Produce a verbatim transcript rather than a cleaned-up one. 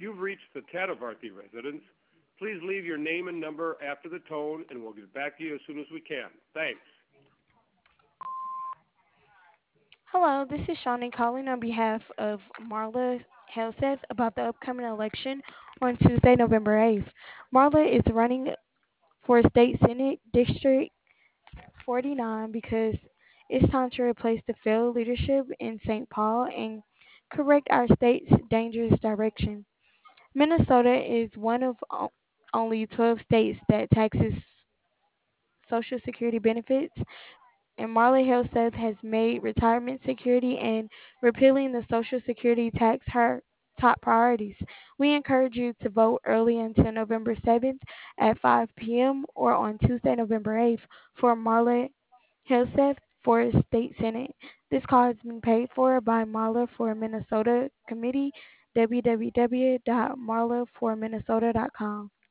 You've reached the Tatavarthi residence. Please leave your name and number after the tone, and we'll get back to you as soon as we can. Thanks. Hello, this is Shawnee calling on behalf of Marla Helseth about the upcoming election on Tuesday, November eighth. Marla is running for State Senate District forty-nine because it's time to replace the failed leadership in Saint Paul and correct our state's dangerous direction. Minnesota is one of o- only twelve states that taxes Social Security benefits, and Marley Helseth has made retirement security and repealing the Social Security tax her top priorities. We encourage you to vote early until November seventh at five p m or on Tuesday, November eighth for Marla Helseth for State Senate. This call has been paid for by Marla for Minnesota Committee, w w w dot marla for minnesota dot com.